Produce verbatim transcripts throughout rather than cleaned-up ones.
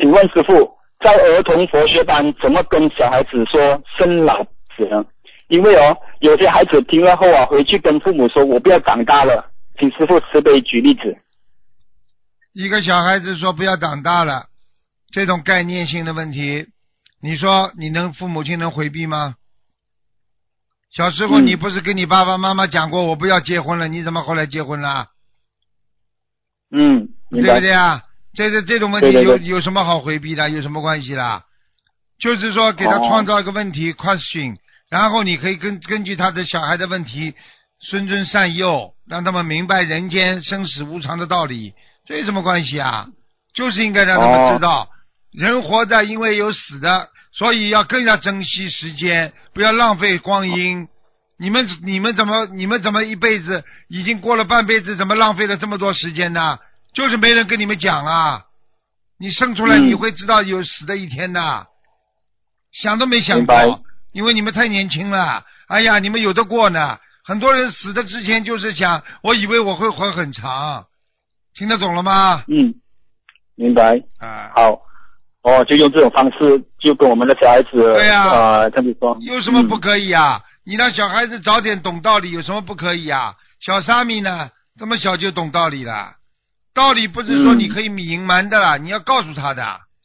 请问师傅，在儿童佛学班怎么跟小孩子说生老病死呢？因为哦，有些孩子听了后啊，回去跟父母说我不要长大了，请师傅慈悲举例子。 一个小孩子说不要长大了，这种概念性的问题，你说你能父母亲能回避吗？小时候你不是跟你爸爸妈妈讲过我不要结婚了，你怎么后来结婚了？ 嗯，明白。 对不对啊？这这这种问题对对对有有什么好回避的？有什么关系啦？就是说给他创造一个问题、哦、question， 然后你可以根根据他的小孩的问题谆谆善诱，让他们明白人间生死无常的道理，这有什么关系啊？就是应该让他们知道，哦、人活着因为有死的，所以要更加珍惜时间，不要浪费光阴。你们你们怎么你们怎么一辈子已经过了半辈子，怎么浪费了这么多时间呢？就是没人跟你们讲啊！你生出来你会知道有死的一天的，嗯、想都没想过，因为你们太年轻了。哎呀，你们有的过呢。很多人死的之前就是想，我以为我会活很长，听得懂了吗？ 嗯，明白。 啊， 好。哦，就用这种方式，就跟我们的小孩子， 对呀、啊， 呃，这么说， 有什么不可以啊？嗯、你让小孩子早点懂道理，有什么不可以啊？小沙弥呢，这么小就懂道理了。道理不是说你可以隐瞒的啦，嗯、你要告诉他的，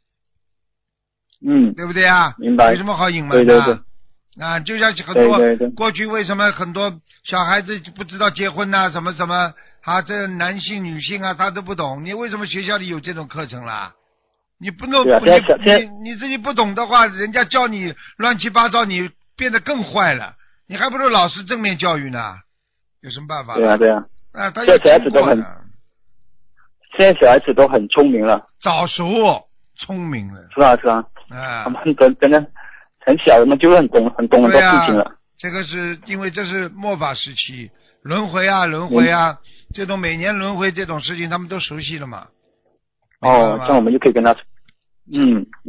嗯， 对不对啊？ 明白。 有什么好隐瞒的？ 对对对。 啊，就像很多对对对过去为什么很多小孩子不知道结婚呐、啊，什么什么啊，这男性女性啊，他都不懂。你为什么学校里有这种课程啦？你不能， 啊、 你你你自己不懂的话，人家教你乱七八糟，你变得更坏了。你还不如老师正面教育呢，有什么办法？ 对啊对啊。 啊，他要小孩子都很。现在小孩子都很聪明了， 早熟聪明了， 是啊是啊， 啊， 他们真真的很小，他们就很懂很懂很多事情了、啊。 这个是因为这是末法时期，轮回啊轮回啊，嗯、这种每年轮回这种事情，他们都熟悉了嘛。 哦，这样我们就可以跟他，嗯。